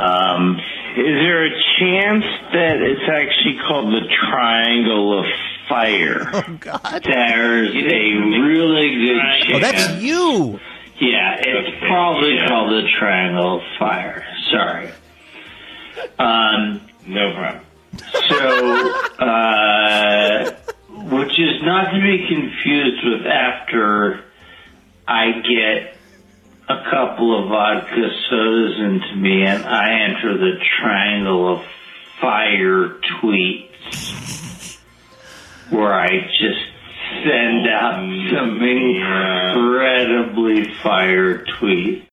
Is there a chance that it's actually called the Triangle of Fire? Oh, God. There's a really good chance. Oh, that's you. Yeah, it's probably called the Triangle of Fire. Sorry. No problem. So, which is not to be confused with after I get a couple of vodka sodas into me and I enter the Triangle of Fire tweets, where I just send out some incredibly fire tweets.